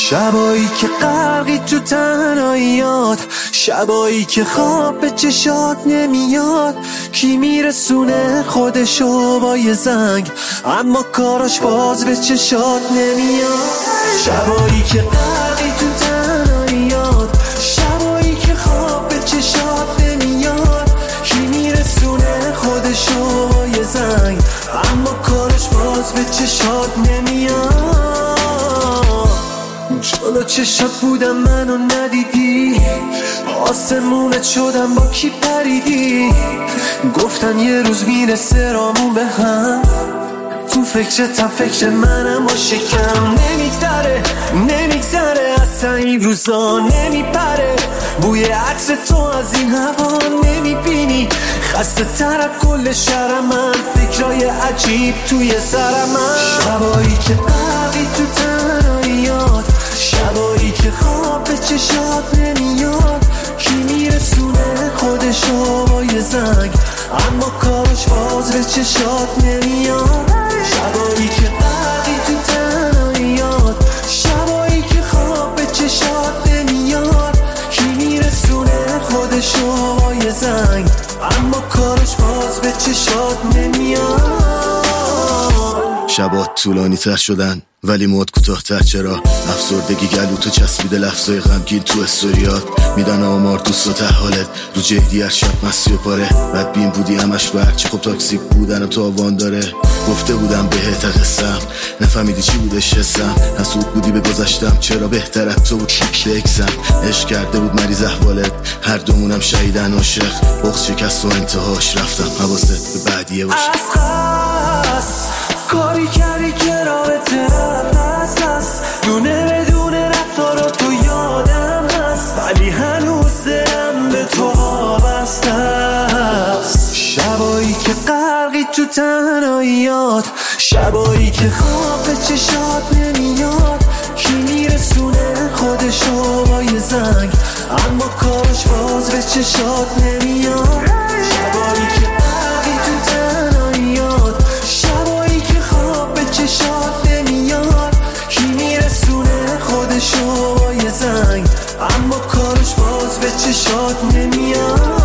شبایی که غرقی تو تنهاییات، شبایی که خواب به چشات نمیاد. کی میرسونه خودشو با یه زنگ، اما کاراش باز به چشات نمیاد. شبایی که غرقی تو تنهاییات، شبایی که خواب به چشات نمیاد. کی میرسونه خودشو با یه زنگ، اما کارش باز به چشات نمیاد. جلو چشات بودم منو ندیدی، آسمونت شدم با کی پریدی. گفتن یه روز میرسه رامون به هم، تو فکرتم فکر منم و شکم. نمیگذره اصلا این روزا نمیپره، بوی عطر تو از این هوا نمیبینی. خسته تر از کل شهر من، فکرای عجیب توی سر من. شبایی که غرقی تو تنهاییات، شبایی که خواب به چشات نمیاد. کی میرسونه خودشو با یه زنگ، اما کارش باز به چشات نمیاد. شبایی که غرقی تو تنهاییات، شبایی که خواب به چشات نمیاد. کی میرسونه خودشو با یه زنگ، اما کارش باز به چشات نمیاد. شبات طولانی تر شدن ولی مواد کوتاه‌تر. چرا افسردگی گلو تو چسبیده، لفظای غمگین تو استوریات میدن آمار دوست و حالت رو جدی. هر شب مستی و پاره بدبین بودی همش و هرچی خوب تاکسیک بودن و تو آوان داره. گفته بودم بهت قصم، نفهمیدی چی بودش حسم. حسود بودی به گذشتم، چرا بهتر از تو بود بکسم. عشق کرده بود مریض احوالت، هر دومونم شهیدن عاشق. بغض شکست و انتهاش رفتم حواست به بعدیه باشه. کاری کردی که رابطه رفت، دونه بدونه رفتارا تو یادم هست، ولی هنوز دلم به تو وابسته است. شبایی که غرقی تو تنهاییات، شبایی که خواب به چشات نمیاد. کی میرسونه خودشو با یه زنگ، اما کارش باز به چشات نمیاد. شبایی که غرقی تو تنهاییات، شبایی که خواب به چشات نمیاد. کی میرسونه خودشو با یه زنگ، اما کارش باز به چشات نمیاد.